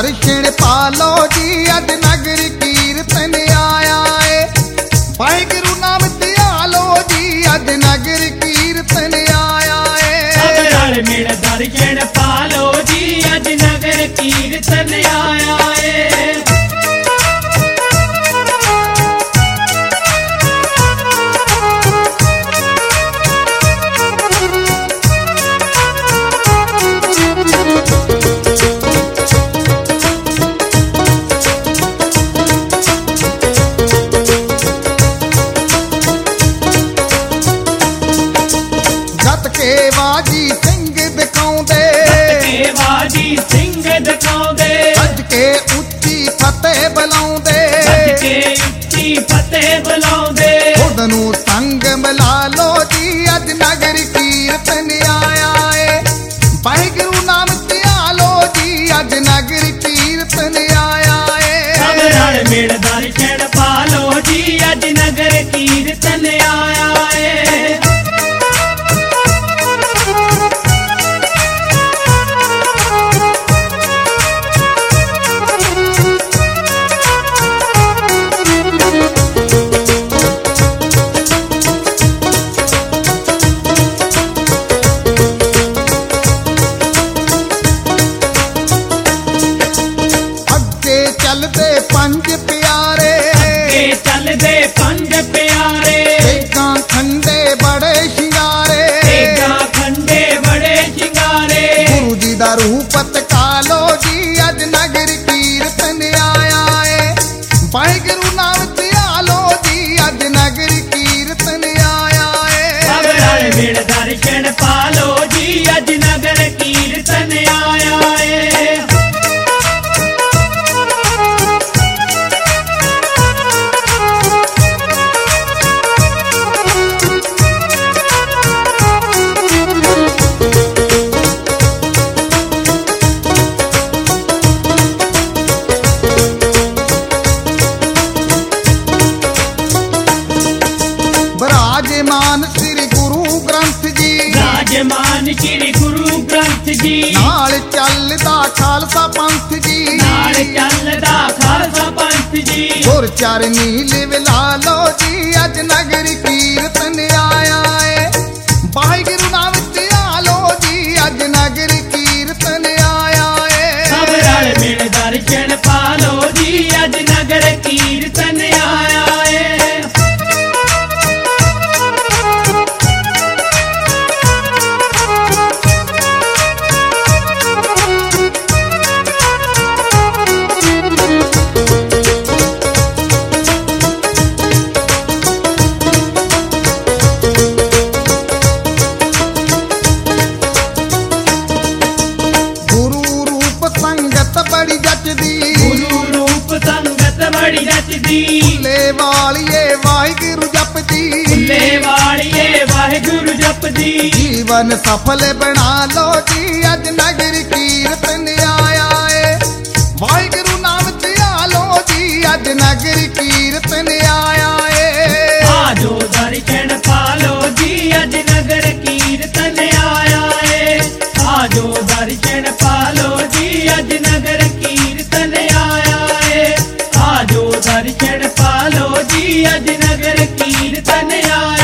दर्शन पालो जी अज नगर कीर्तन आया है। वाहिगुरु नाम ध्यालो जी अज नगर कीर्तन आया है। सब रल मिल दर्शन पालो जी अज नगर कीर्तन आया है। बाजी सिंह दिखाउंदे बाजी सिंह दिखाउंदे अज के उच्ची फतेह बुलाउंदे उच्ची फतेह बुलाउंदे खुद नू संग मिला लो जी अज नगर कीर्तन आया है। वाहिगुरु नाम ध्यालो जी अज नगर कीर्तन आया है। सब रल मिल दर्शन पालो जी अज नगर कीर्तन आया है। चलदे पंज प्यारे चलदे पंज प्यारे तेगा खंडे बड़े शिंगारे खंडे बड़े शिंगारे गुरु जी दा रूप तकालो जी अज नगर कीर्तन आया है। वाहिगुरु नाम ध्यालो जी अज नगर कीर्तन आया है। सब रल मिल दर्शन पालो जी अज नगर कीर्तन आया है। राजमान श्री गुरु ग्रंथ जी राजमान श्री गुरु ग्रंथ जी नाल चलदा खालसा पंथ जी नाल चलदा खालसा पंथ जी गुर चरनी लिव लालो जी अज नगर कीर्तन आया है। वाहिगुरु नाम ध्यालो जी अज नगर कीर्तन आया है। सब रल मिल दर्शन पालो जी अज नगर कीर्तन आया है। बड़ी जचदी गुरु रूप संगत बड़ी जचदी भुल्ले वालिए वाहिगुरु जपदी भुल्ले वालिए वाहिगुरु जपदी जीवन सफल बना लो जी अज नगर कीर्तन आया है। वाहिगुरु नाम ध्यालो जी अज नगर कीर्तन आया है। आजो दर्शन पालो जी अज नगर कीर्तन आया है। आजो दर्शन पालो जी अज नगर कीर्तन आया है। आजो दर्शन पालो जी अज नगर कीर्तन आया।